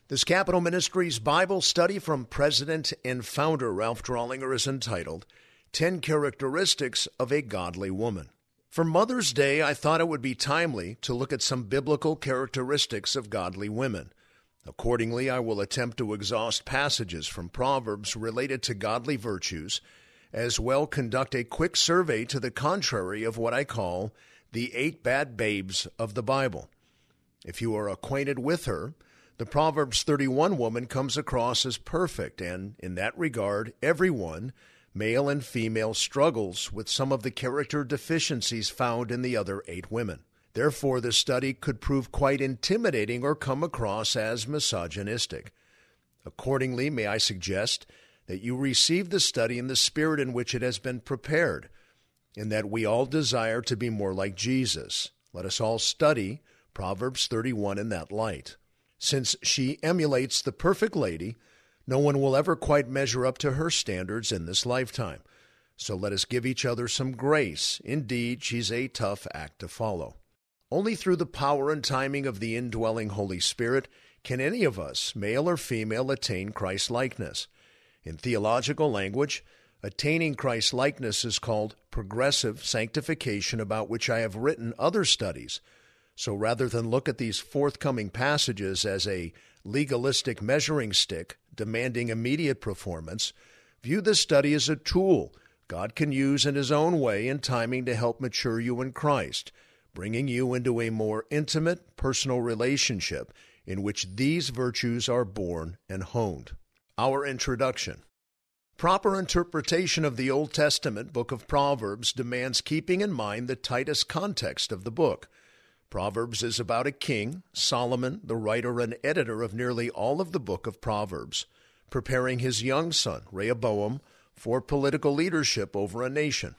This Capitol Ministries Bible study from President and Founder Ralph Drollinger is entitled 10 Characteristics of a Godly Woman. For Mother's Day, I thought it would be timely to look at some biblical characteristics of godly women. Accordingly, I will attempt to exhaust passages from Proverbs related to godly virtues, as well conduct a quick survey to the contrary of what I call the 8 bad babes of the Bible. If you are acquainted with her, the Proverbs 31 woman comes across as perfect, and in that regard, everyone, male and female, struggles with some of the character deficiencies found in the other 8 women. Therefore, the study could prove quite intimidating or come across as misogynistic. Accordingly, may I suggest that you receive the study in the spirit in which it has been prepared, in that we all desire to be more like Jesus. Let us all study Proverbs 31 in that light. Since she emulates the perfect lady, no one will ever quite measure up to her standards in this lifetime. So let us give each other some grace. Indeed, she's a tough act to follow. Only through the power and timing of the indwelling Holy Spirit can any of us, male or female, attain Christ-likeness. In theological language, attaining Christ-likeness is called progressive sanctification, about which I have written other studies. So rather than look at these forthcoming passages as a legalistic measuring stick demanding immediate performance, view this study as a tool God can use in His own way and timing to help mature you in Christ, bringing you into a more intimate, personal relationship in which these virtues are born and honed. Our introduction. Proper interpretation of the Old Testament book of Proverbs demands keeping in mind the tightest context of the book. Proverbs is about a king, Solomon, the writer and editor of nearly all of the book of Proverbs, preparing his young son, Rehoboam, for political leadership over a nation.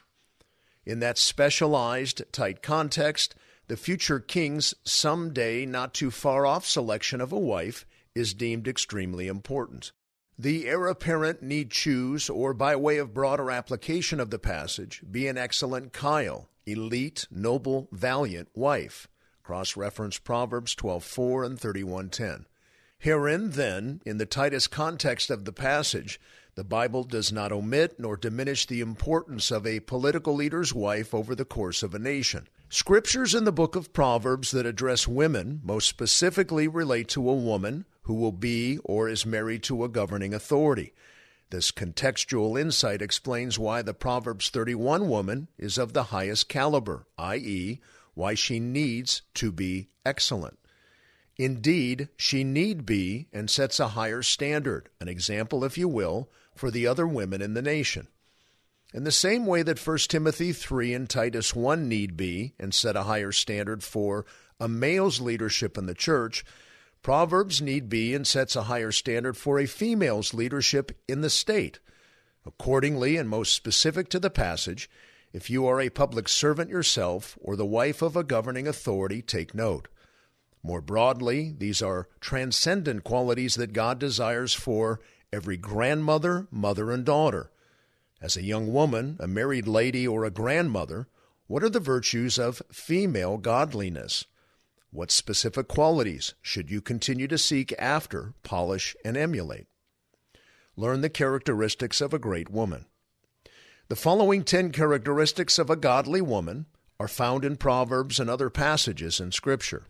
In that specialized, tight context, the future king's someday not too far off selection of a wife is deemed extremely important. The heir apparent need choose, or by way of broader application of the passage, be an excellent chyle, elite, noble, valiant wife. Cross-reference Proverbs 12:4 and 31:10. Herein, then, in the tightest context of the passage, the Bible does not omit nor diminish the importance of a political leader's wife over the course of a nation. Scriptures in the book of Proverbs that address women most specifically relate to a woman who will be or is married to a governing authority. This contextual insight explains why the Proverbs 31 woman is of the highest caliber, i.e., why she needs to be excellent. Indeed, she need be and sets a higher standard, an example, if you will, for the other women in the nation. In the same way that 1 Timothy 3 and Titus 1 need be and set a higher standard for a male's leadership in the church, Proverbs need be and sets a higher standard for a female's leadership in the state. Accordingly, and most specific to the passage, if you are a public servant yourself or the wife of a governing authority, take note. More broadly, these are transcendent qualities that God desires for every grandmother, mother, and daughter. As a young woman, a married lady, or a grandmother, what are the virtues of female godliness? What specific qualities should you continue to seek after, polish, and emulate? Learn the characteristics of a great woman. The following 10 characteristics of a godly woman are found in Proverbs and other passages in Scripture.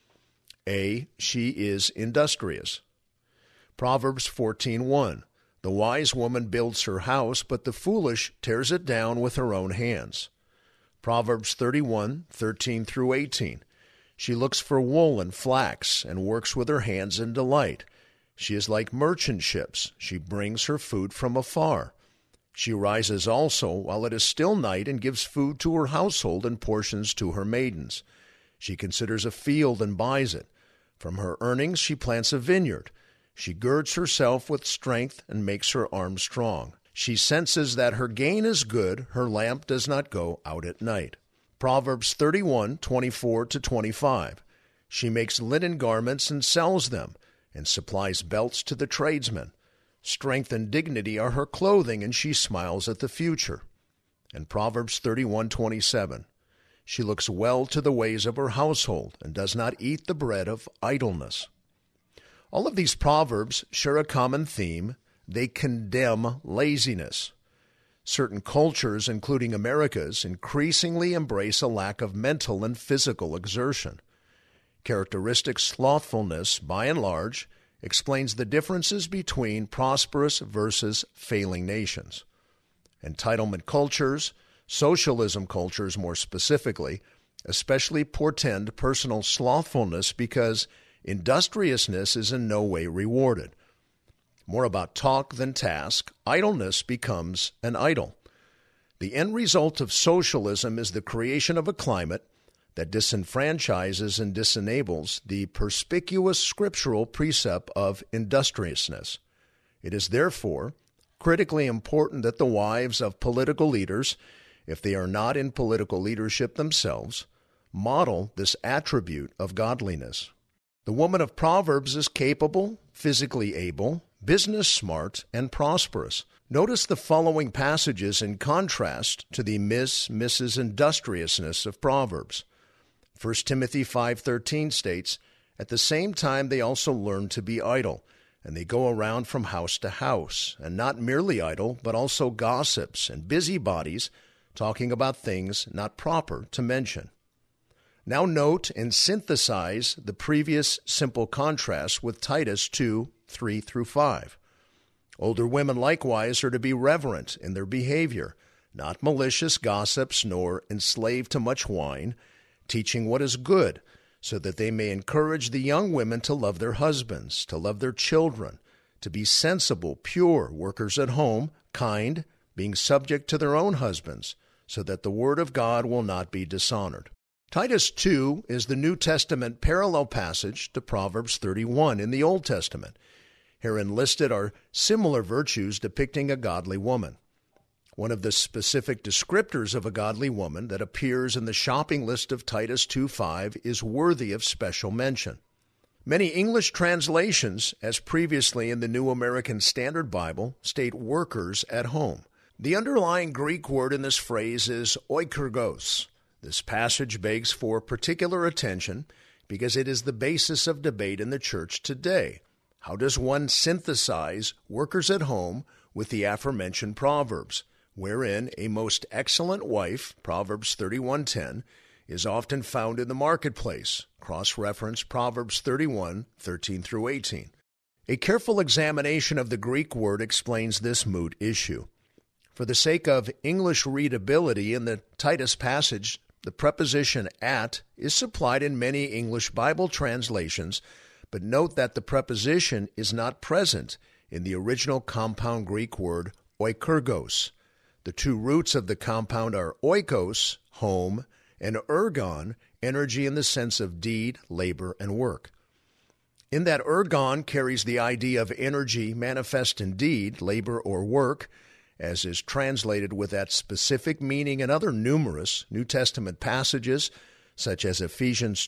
A. She is industrious. Proverbs 14:1. The wise woman builds her house, but the foolish tears it down with her own hands. Proverbs 31:13 through 18. She looks for wool and flax and works with her hands in delight. She is like merchant ships. She brings her food from afar. She rises also while it is still night and gives food to her household and portions to her maidens. She considers a field and buys it. From her earnings she plants a vineyard. She girds herself with strength and makes her arm strong. She senses that her gain is good. Her lamp does not go out at night. Proverbs 31:24-25. She makes linen garments and sells them, and supplies belts to the tradesmen. Strength and dignity are her clothing, and she smiles at the future. And Proverbs 31:27. She looks well to the ways of her household, and does not eat the bread of idleness. All of these proverbs share a common theme. They condemn laziness. Certain cultures, including America's, increasingly embrace a lack of mental and physical exertion. Characteristic slothfulness, by and large, explains the differences between prosperous versus failing nations. Entitlement cultures, socialism cultures more specifically, especially portend personal slothfulness because industriousness is in no way rewarded. More about talk than task, idleness becomes an idol. The end result of socialism is the creation of a climate that disenfranchises and disenables the perspicuous scriptural precept of industriousness. It is therefore critically important that the wives of political leaders, if they are not in political leadership themselves, model this attribute of godliness. The woman of Proverbs is capable, physically able, business smart, and prosperous. Notice the following passages in contrast to the Mrs. Industriousness of Proverbs. 1 Timothy 5:13 states, "At the same time they also learn to be idle, and they go around from house to house, and not merely idle, but also gossips and busybodies, talking about things not proper to mention." Now note and synthesize the previous simple contrast with Titus 2:3-5. Older women likewise are to be reverent in their behavior, not malicious gossips nor enslaved to much wine, teaching what is good, so that they may encourage the young women to love their husbands, to love their children, to be sensible, pure, workers at home, kind, being subject to their own husbands, so that the word of God will not be dishonored. Titus 2 is the New Testament parallel passage to Proverbs 31 in the Old Testament. Herein listed are similar virtues depicting a godly woman. One of the specific descriptors of a godly woman that appears in the shopping list of Titus 2:5 is worthy of special mention. Many English translations, as previously in the New American Standard Bible, state workers at home. The underlying Greek word in this phrase is oikurgos. This passage begs for particular attention because it is the basis of debate in the church today. How does one synthesize workers at home with the aforementioned Proverbs, wherein a most excellent wife, Proverbs 31:10, is often found in the marketplace? Cross-reference Proverbs 31:13-18. A careful examination of the Greek word explains this moot issue. For the sake of English readability in the Titus passage, the preposition at is supplied in many English Bible translations, but note that the preposition is not present in the original compound Greek word oikurgos. The two roots of the compound are oikos, home, and ergon, energy in the sense of deed, labor, and work. In that ergon carries the idea of energy manifest in deed, labor, or work, as is translated with that specific meaning in other numerous New Testament passages, such as Ephesians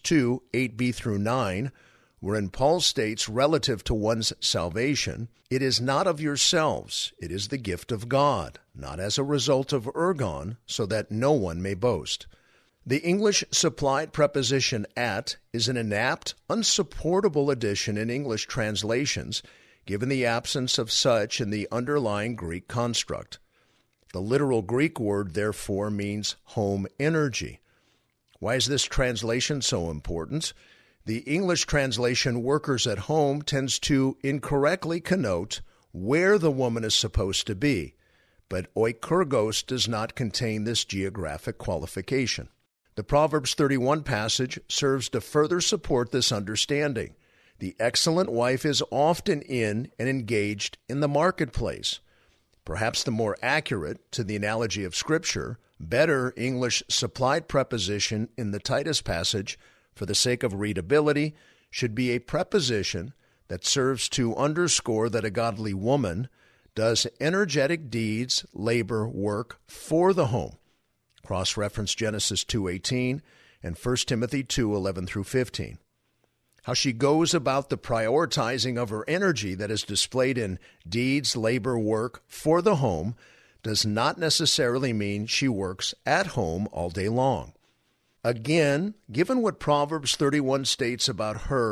2:8b-9, wherein Paul states relative to one's salvation, "It is not of yourselves, it is the gift of God, not as a result of ergon, so that no one may boast." The English supplied preposition at is an inapt, unsupportable addition in English translations, given the absence of such in the underlying Greek construct. The literal Greek word, therefore, means home energy. Why is this translation so important? The English translation workers at home tends to incorrectly connote where the woman is supposed to be, but oikurgos does not contain this geographic qualification. The Proverbs 31 passage serves to further support this understanding. The excellent wife is often in and engaged in the marketplace. Perhaps the more accurate, to the analogy of Scripture, better English supplied preposition in the Titus passage, for the sake of readability, should be a preposition that serves to underscore that a godly woman does energetic deeds, labor, work for the home. Cross-reference Genesis 2:18 and 1 Timothy 2:11-15. How she goes about the prioritizing of her energy that is displayed in deeds, labor, work for the home does not necessarily mean she works at home all day long. Again, given what Proverbs 31 states about her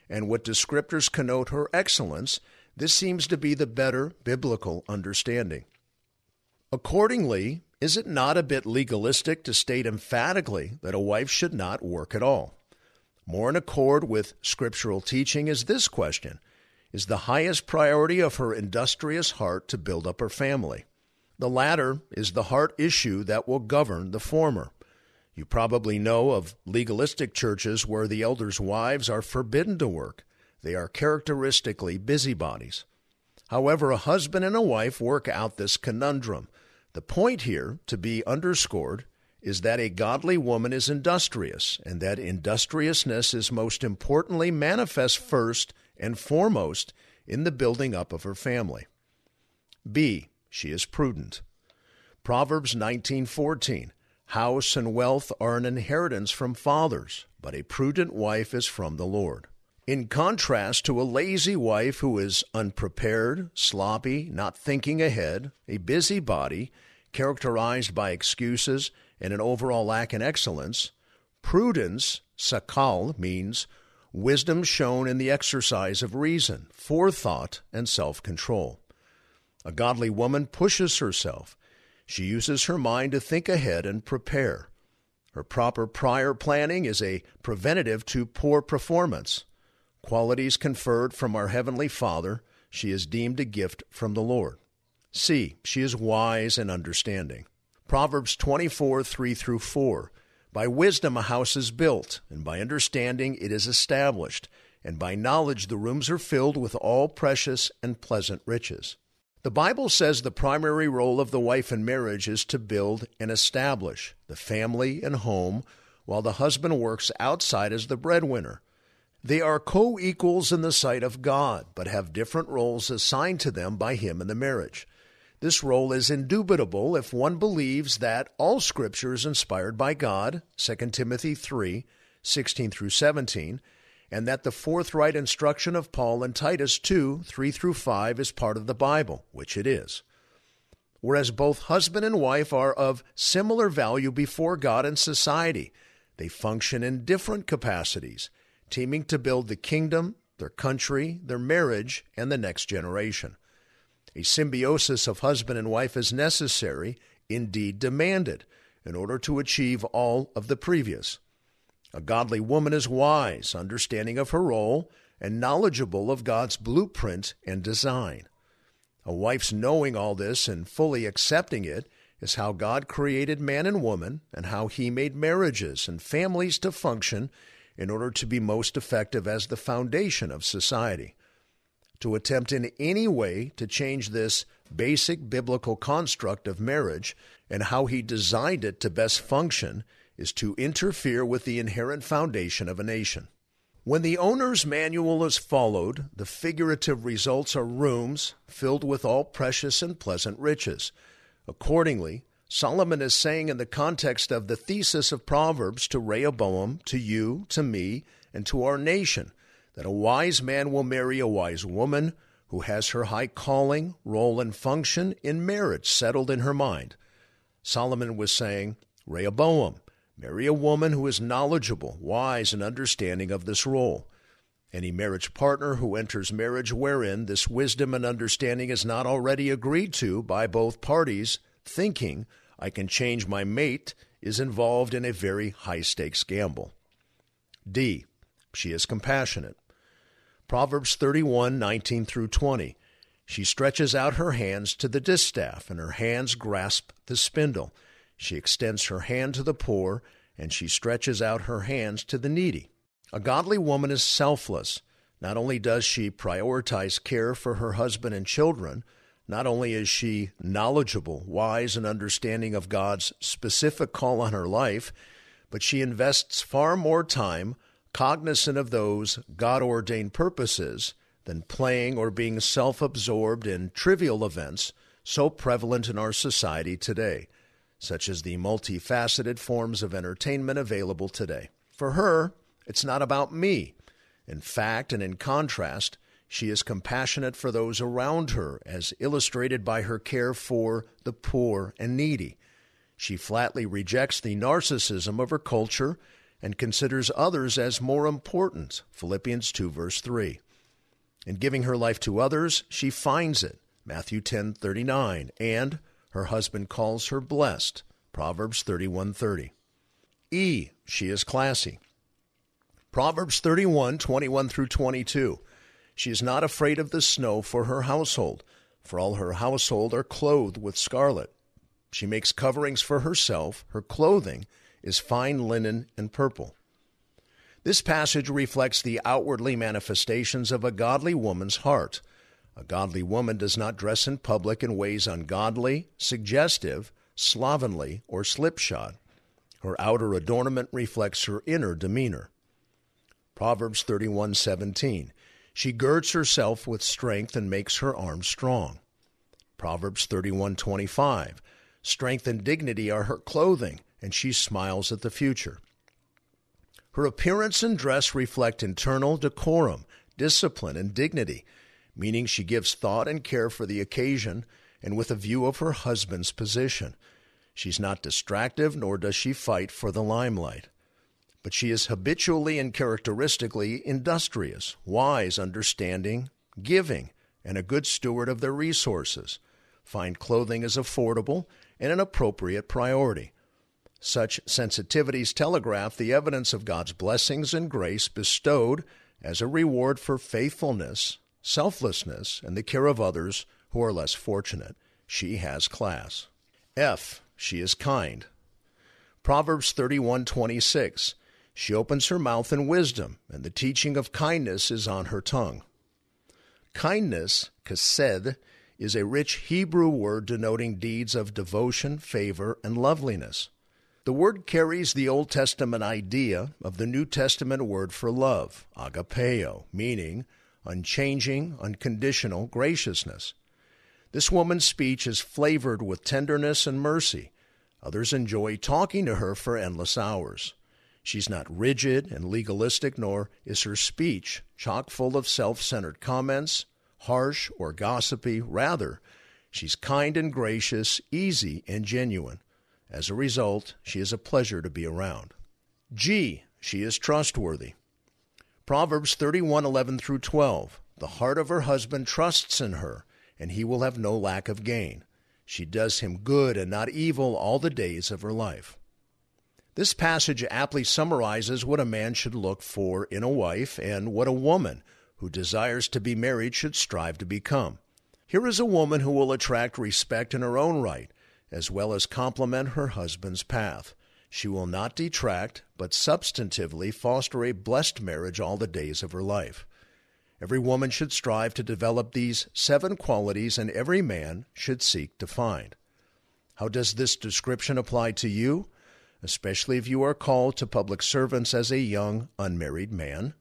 and what descriptors connote her excellence, this seems to be the better biblical understanding. Accordingly, is it not a bit legalistic to state emphatically that a wife should not work at all? More in accord with scriptural teaching is this question: is the highest priority of her industrious heart to build up her family? The latter is the heart issue that will govern the former. You probably know of legalistic churches where the elders' wives are forbidden to work. They are characteristically busybodies. However, a husband and a wife work out this conundrum. The point here, to be underscored, is that a godly woman is industrious, and that industriousness is most importantly manifest first and foremost in the building up of her family. B, she is prudent. Proverbs 19:14, house and wealth are an inheritance from fathers, but a prudent wife is from the Lord. In contrast to a lazy wife who is unprepared, sloppy, not thinking ahead, a busybody, characterized by excuses and an overall lack in excellence, prudence, sakal, means wisdom shown in the exercise of reason, forethought, and self-control. A godly woman pushes herself. She uses her mind to think ahead and prepare. Her proper prior planning is a preventative to poor performance. Qualities conferred from our Heavenly Father, she is deemed a gift from the Lord. C, she is wise and understanding. Proverbs 24:3-4, by wisdom a house is built, and by understanding it is established, and by knowledge the rooms are filled with all precious and pleasant riches. The Bible says the primary role of the wife in marriage is to build and establish the family and home, while the husband works outside as the breadwinner. They are co-equals in the sight of God, but have different roles assigned to them by Him in the marriage. This role is indubitable if one believes that all Scripture is inspired by God, 2 Timothy 3:16-17, and that the forthright instruction of Paul in Titus 2:3-5 is part of the Bible, which it is. Whereas both husband and wife are of similar value before God and society, they function in different capacities, teaming to build the kingdom, their country, their marriage, and the next generation. A symbiosis of husband and wife is necessary, indeed demanded, in order to achieve all of the previous. A godly woman is wise, understanding of her role, and knowledgeable of God's blueprint and design. A wife's knowing all this and fully accepting it is how God created man and woman and how He made marriages and families to function in order to be most effective as the foundation of society. To attempt in any way to change this basic biblical construct of marriage and how He designed it to best function is to interfere with the inherent foundation of a nation. When the owner's manual is followed, the figurative results are rooms filled with all precious and pleasant riches. Accordingly, Solomon is saying in the context of the thesis of Proverbs to Rehoboam, to you, to me, and to our nation, that a wise man will marry a wise woman who has her high calling, role, and function in marriage settled in her mind. Solomon was saying, Rehoboam, marry a woman who is knowledgeable, wise, and understanding of this role. Any marriage partner who enters marriage wherein this wisdom and understanding is not already agreed to by both parties, thinking, I can change my mate, is involved in a very high-stakes gamble. D, she is compassionate. Proverbs 31:19-20. She stretches out her hands to the distaff, and her hands grasp the spindle. She extends her hand to the poor, and she stretches out her hands to the needy. A godly woman is selfless. Not only does she prioritize care for her husband and children, not only is she knowledgeable, wise, and understanding of God's specific call on her life, but she invests far more time cognizant of those God-ordained purposes than playing or being self-absorbed in trivial events so prevalent in our society today, such as the multifaceted forms of entertainment available today. For her, it's not about me. In fact, and in contrast, she is compassionate for those around her, as illustrated by her care for the poor and needy. She flatly rejects the narcissism of her culture and considers others as more important, Philippians 2, verse 3. In giving her life to others, she finds it, Matthew 10:39, and her husband calls her blessed, Proverbs 31:30. E, she is classy. Proverbs 31:21 through 22. She is not afraid of the snow for her household, for all her household are clothed with scarlet. She makes coverings for herself. Her clothing is fine linen and purple. This passage reflects the outwardly manifestations of a godly woman's heart. A godly woman does not dress in public in ways ungodly, suggestive, slovenly, or slipshod. Her outer adornment reflects her inner demeanor. Proverbs 31:17. She girds herself with strength and makes her arms strong. Proverbs 31:25. Strength and dignity are her clothing, and she smiles at the future. Her appearance and dress reflect internal decorum, discipline, and dignity, meaning she gives thought and care for the occasion and with a view of her husband's position. She's not distractive, nor does she fight for the limelight. But she is habitually and characteristically industrious, wise, understanding, giving, and a good steward of their resources. Fine clothing is affordable and an appropriate priority. Such sensitivities telegraph the evidence of God's blessings and grace bestowed as a reward for faithfulness, selflessness, and the care of others who are less fortunate. She has class. F, she is kind. Proverbs 31:26. She opens her mouth in wisdom, and the teaching of kindness is on her tongue. Kindness, chesed, is a rich Hebrew word denoting deeds of devotion, favor, and loveliness. The word carries the Old Testament idea of the New Testament word for love, agapeo, meaning unchanging, unconditional graciousness. This woman's speech is flavored with tenderness and mercy. Others enjoy talking to her for endless hours. She's not rigid and legalistic, nor is her speech chock full of self-centered comments, harsh or gossipy. Rather, she's kind and gracious, easy and genuine. As a result, she is a pleasure to be around. G, she is trustworthy. Proverbs 31:11 through 12. The heart of her husband trusts in her, and he will have no lack of gain. She does him good and not evil all the days of her life. This passage aptly summarizes what a man should look for in a wife and what a woman who desires to be married should strive to become. Here is a woman who will attract respect in her own right, as well as complement her husband's path. She will not detract, but substantively foster a blessed marriage all the days of her life. Every woman should strive to develop these 7 qualities, and every man should seek to find. How does this description apply to you, especially if you are called to public servants as a young, unmarried man?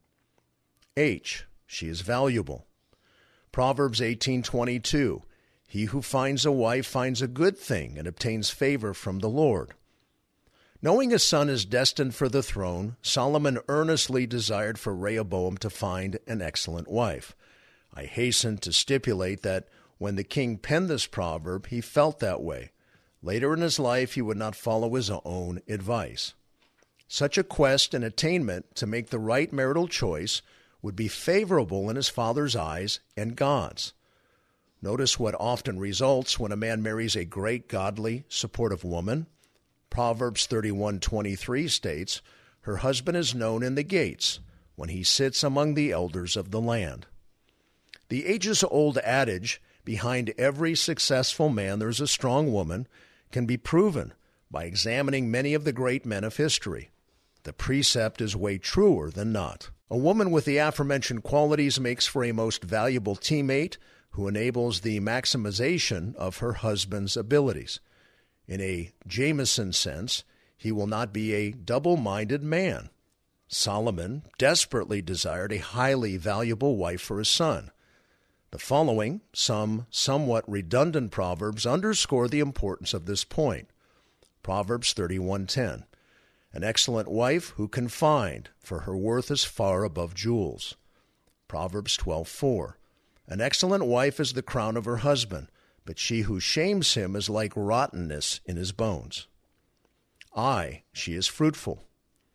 H, she is valuable. Proverbs 18:22. He who finds a wife finds a good thing and obtains favor from the Lord. Knowing a son is destined for the throne, Solomon earnestly desired for Rehoboam to find an excellent wife. I hasten to stipulate that when the king penned this proverb, he felt that way. Later in his life, he would not follow his own advice. Such a quest and attainment to make the right marital choice would be favorable in his father's eyes and God's. Notice what often results when a man marries a great, godly, supportive woman. Proverbs 31:23 states, her husband is known in the gates when he sits among the elders of the land. The ages-old adage, behind every successful man there's a strong woman, can be proven by examining many of the great men of history. The precept is way truer than not. A woman with the aforementioned qualities makes for a most valuable teammate who enables the maximization of her husband's abilities. In a Jameson sense, he will not be a double-minded man. Solomon desperately desired a highly valuable wife for his son. The following, somewhat redundant proverbs underscore the importance of this point. Proverbs 31:10. An excellent wife who can find, for her worth is far above jewels. Proverbs 12:4. An excellent wife is the crown of her husband, but she who shames him is like rottenness in his bones. I, she is fruitful.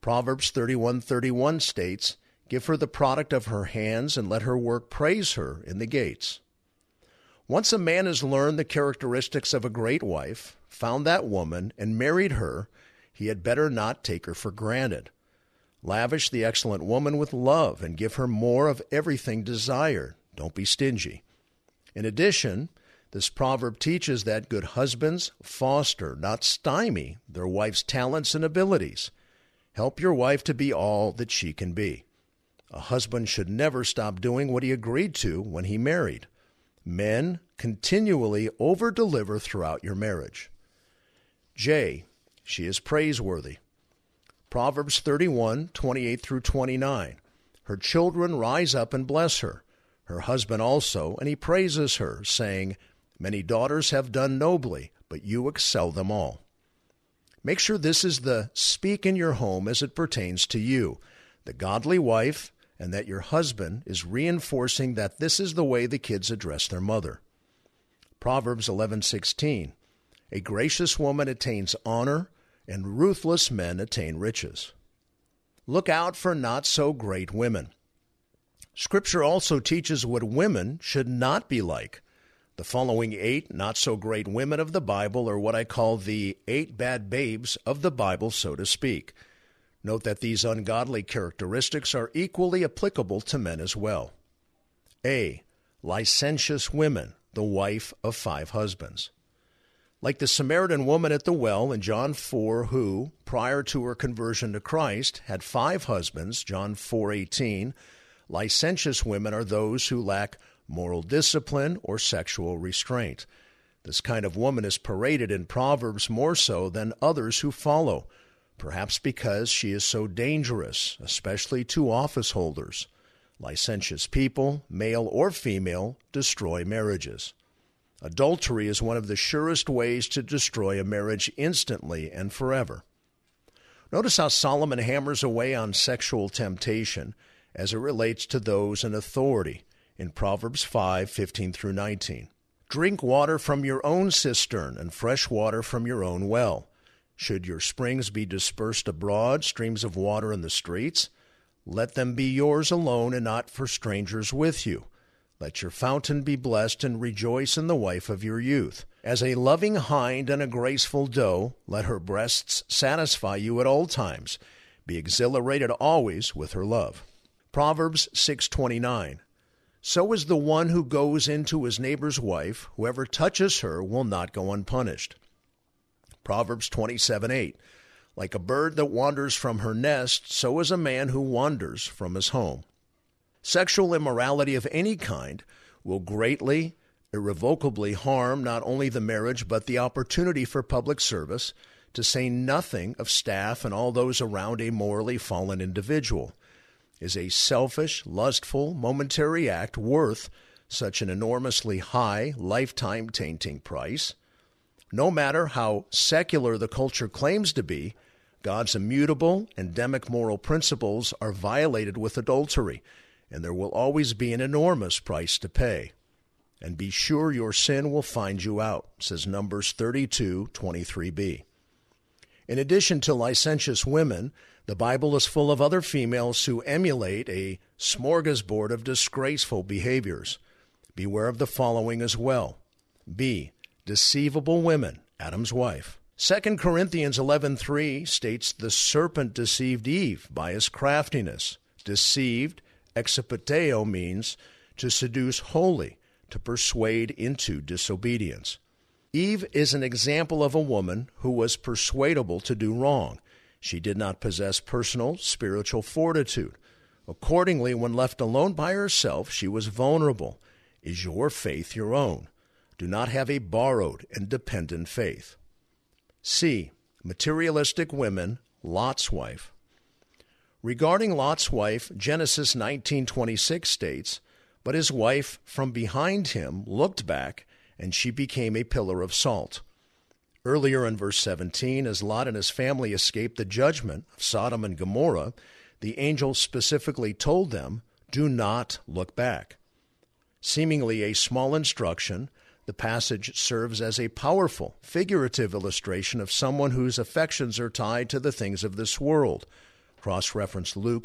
Proverbs 31:31 states, "Give her the product of her hands, and let her work praise her in the gates." Once a man has learned the characteristics of a great wife, found that woman, and married her, he had better not take her for granted. Lavish the excellent woman with love and give her more of everything desired. Don't be stingy. In addition, this proverb teaches that good husbands foster, not stymie, their wife's talents and abilities. Help your wife to be all that she can be. A husband should never stop doing what he agreed to when he married. Men, continually over-deliver throughout your marriage. J, she is praiseworthy. Proverbs 31:28 through 29. Her children rise up and bless her. Her husband also, and he praises her, saying, "Many daughters have done nobly, but you excel them all." Make sure this is the speak in your home as it pertains to you, the godly wife, and that your husband is reinforcing that this is the way the kids address their mother. Proverbs 11:16. A gracious woman attains honor, and ruthless men attain riches. Look out for not-so-great women. Scripture also teaches what women should not be like. The following 8 not-so-great women of the Bible are what I call the 8 bad babes of the Bible, so to speak. Note that these ungodly characteristics are equally applicable to men as well. A, licentious women, the wife of 5 husbands. Like the Samaritan woman at the well in John 4, who, prior to her conversion to Christ, had 5 husbands, John 4:18, licentious women are those who lack moral discipline or sexual restraint. This kind of woman is paraded in Proverbs more so than others who follow, perhaps because she is so dangerous, especially to office holders. Licentious people, male or female, destroy marriages. Adultery is one of the surest ways to destroy a marriage instantly and forever. Notice how Solomon hammers away on sexual temptation as it relates to those in authority in Proverbs 5:15 through 19. Drink water from your own cistern and fresh water from your own well. Should your springs be dispersed abroad, streams of water in the streets, let them be yours alone and not for strangers with you. Let your fountain be blessed, and rejoice in the wife of your youth. As a loving hind and a graceful doe, let her breasts satisfy you at all times. Be exhilarated always with her love. Proverbs 6:29. So is the one who goes into his neighbor's wife. Whoever touches her will not go unpunished. Proverbs 27:8. Like a bird that wanders from her nest, so is a man who wanders from his home. Sexual immorality of any kind will greatly, irrevocably harm not only the marriage but the opportunity for public service, to say nothing of staff and all those around a morally fallen individual. Is a selfish, lustful, momentary act worth such an enormously high, lifetime-tainting price? No matter how secular the culture claims to be, God's immutable, endemic moral principles are violated with adultery, and there will always be an enormous price to pay. And be sure your sin will find you out, says Numbers 32:23b. In addition to licentious women, the Bible is full of other females who emulate a smorgasbord of disgraceful behaviors. Beware of the following as well. B, deceivable women, Adam's wife. 2 Corinthians 11:3 states the serpent deceived Eve by his craftiness. Deceived, exipateo, means to seduce wholly, to persuade into disobedience. Eve is an example of a woman who was persuadable to do wrong. She did not possess personal, spiritual fortitude. Accordingly, when left alone by herself, she was vulnerable. Is your faith your own? Do not have a borrowed and dependent faith. C, materialistic women, Lot's wife. Regarding Lot's wife, Genesis 19:26 states, "But his wife from behind him looked back, and she became a pillar of salt." Earlier in verse 17, as Lot and his family escaped the judgment of Sodom and Gomorrah, the angel specifically told them, "Do not look back." Seemingly a small instruction, the passage serves as a powerful, figurative illustration of someone whose affections are tied to the things of this world. Cross-reference Luke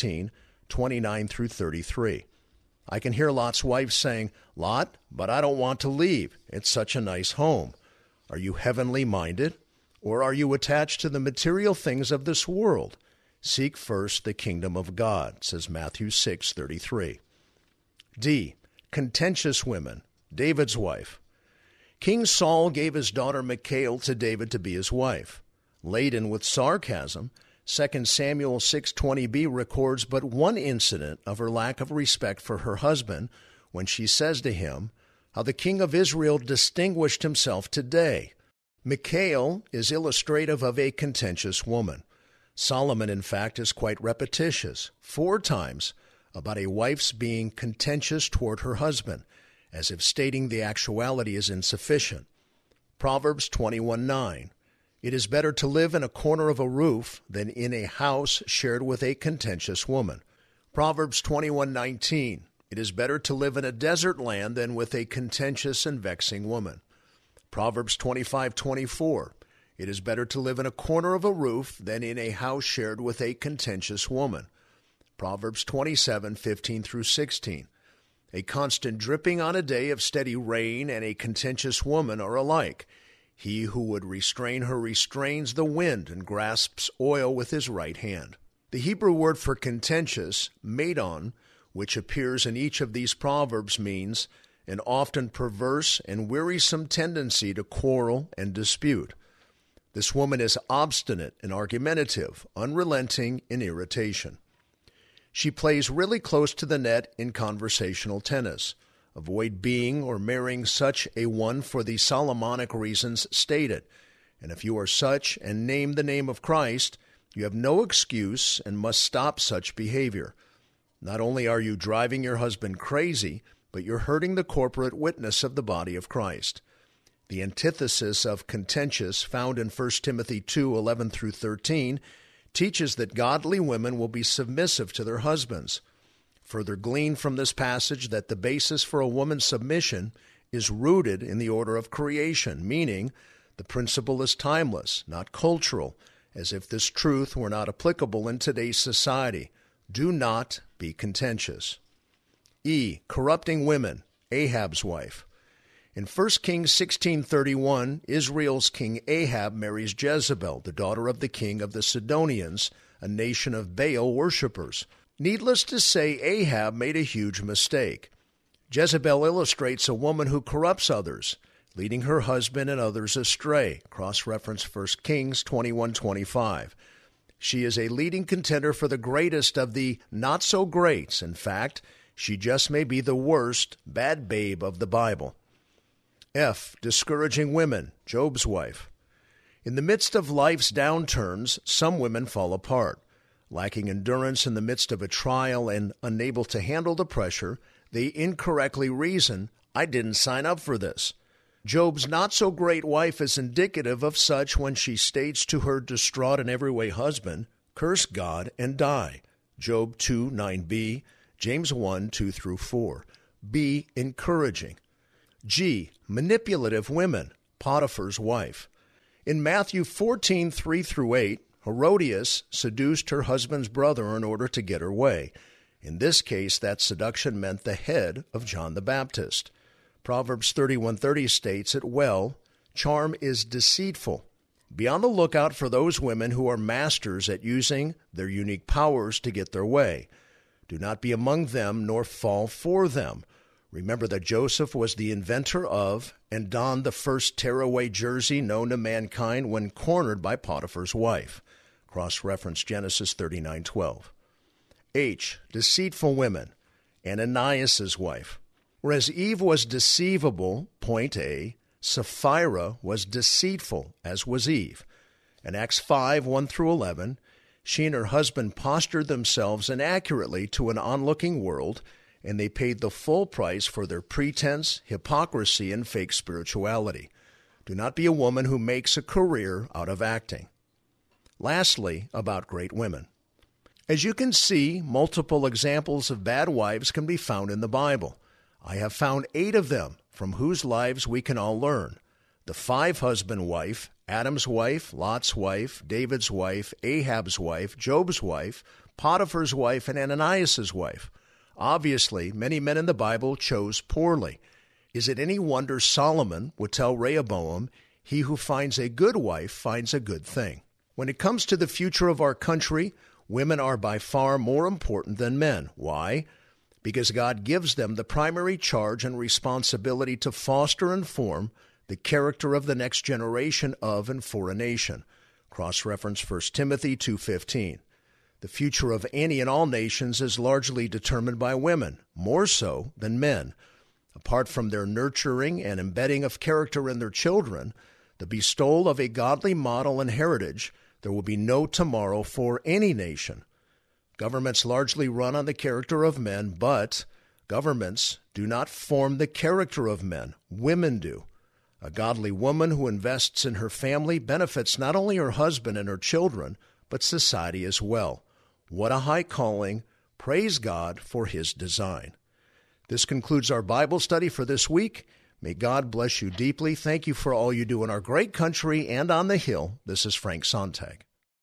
17:29 through 33. I can hear Lot's wife saying, "Lot, but I don't want to leave. It's such a nice home." Are you heavenly minded, or are you attached to the material things of this world? Seek first the kingdom of God, says Matthew 6:33. D. Contentious women, David's wife. King Saul gave his daughter Michal to David to be his wife. Laden with sarcasm, 2 Samuel 6:20b records but one incident of her lack of respect for her husband when she says to him, "How the king of Israel distinguished himself today." Michal is illustrative of a contentious woman. Solomon, in fact, is quite repetitious, 4 times, about a wife's being contentious toward her husband, as if stating the actuality is insufficient. Proverbs 21:9. It is better to live in a corner of a roof than in a house shared with a contentious woman. Proverbs 21:19. It is better to live in a desert land than with a contentious and vexing woman. Proverbs 25:24. It is better to live in a corner of a roof than in a house shared with a contentious woman. Proverbs 27:15 through 16. A constant dripping on a day of steady rain and a contentious woman are alike. He who would restrain her restrains the wind and grasps oil with his right hand. The Hebrew word for contentious, madon, which appears in each of these proverbs, means an often perverse and wearisome tendency to quarrel and dispute. This woman is obstinate and argumentative, unrelenting in irritation. She plays really close to the net in conversational tennis. Avoid being or marrying such a one for the Solomonic reasons stated. And if you are such and name the name of Christ, you have no excuse and must stop such behavior. Not only are you driving your husband crazy, but you're hurting the corporate witness of the body of Christ. The antithesis of contentious, found in 1 Timothy 2:11 through 13, teaches that godly women will be submissive to their husbands. Further glean from this passage that the basis for a woman's submission is rooted in the order of creation, meaning the principle is timeless, not cultural, as if this truth were not applicable in today's society. Do not be contentious. E. Corrupting women, Ahab's wife. In 1 Kings 16:31, Israel's king Ahab marries Jezebel, the daughter of the king of the Sidonians, a nation of Baal worshippers. Needless to say, Ahab made a huge mistake. Jezebel illustrates a woman who corrupts others, leading her husband and others astray. Cross-reference 1 Kings 21:25. She is a leading contender for the greatest of the not-so-greats. In fact, she just may be the worst bad babe of the Bible. F. Discouraging women, Job's wife. In the midst of life's downturns, some women fall apart. Lacking endurance in the midst of a trial and unable to handle the pressure, they incorrectly reason, "I didn't sign up for this." Job's not-so-great wife is indicative of such when she states to her distraught in every way husband, "Curse God and die." Job 2:9b, James 1:2 through 4. B. Encouraging. G. Manipulative women, Potiphar's wife. In Matthew 14:3 through 8, Herodias seduced her husband's brother in order to get her way. In this case, that seduction meant the head of John the Baptist. Proverbs 31:30 states it well, "Charm is deceitful." Be on the lookout for those women who are masters at using their unique powers to get their way. Do not be among them nor fall for them. Remember that Joseph was the inventor of and donned the first tearaway jersey known to mankind when cornered by Potiphar's wife. Cross-reference Genesis 39:12. H. Deceitful women, Ananias' wife. Whereas Eve was deceivable, point A, Sapphira was deceitful, as was Eve. In Acts 5:1 through 11, she and her husband postured themselves inaccurately to an onlooking world, and they paid the full price for their pretense, hypocrisy, and fake spirituality. Do not be a woman who makes a career out of acting. Lastly, about great women. As you can see, multiple examples of bad wives can be found in the Bible. I have found 8 of them from whose lives we can all learn. The five-husband wife, Adam's wife, Lot's wife, David's wife, Ahab's wife, Job's wife, Potiphar's wife, and Ananias' wife. Obviously, many men in the Bible chose poorly. Is it any wonder Solomon would tell Rehoboam, "He who finds a good wife finds a good thing"? When it comes to the future of our country, women are by far more important than men. Why? Because God gives them the primary charge and responsibility to foster and form the character of the next generation of and for a nation. Cross-reference 1 Timothy 2:15. The future of any and all nations is largely determined by women, more so than men. Apart from their nurturing and embedding of character in their children, the bestowal of a godly model and heritage, there will be no tomorrow for any nation. Governments largely run on the character of men, but governments do not form the character of men. Women do. A godly woman who invests in her family benefits not only her husband and her children, but society as well. What a high calling. Praise God for His design. This concludes our Bible study for this week. May God bless you deeply. Thank you for all you do in our great country and on the Hill. This is Frank Sontag.